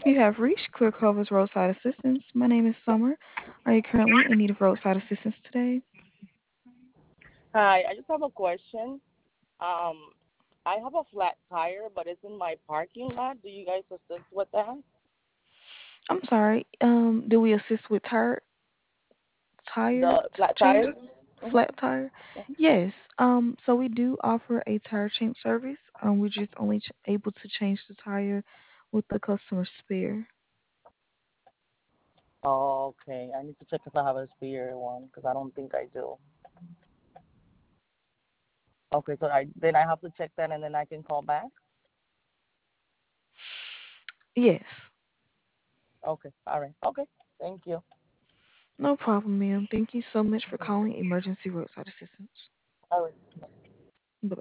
You have reached Clear Cover's Roadside Assistance. My name is Summer. Are you currently in need of roadside assistance today? Hi, I just have a question. Um, I have a flat tire, but it's in my parking lot. Do you guys assist with that? I'm sorry. Do we assist with tire The flat change, tire? flat tire? Mm-hmm. Yes. So we do offer a tire change service. We're just only able to change the tire with the customer spare. Oh, okay. I need to check if I have a spare one because I don't think I do. Okay, so I have to check that and then I can call back. Yes. Okay, all right. Okay, thank you. No problem, ma'am. Thank you so much for calling Emergency Roadside Assistance. All right.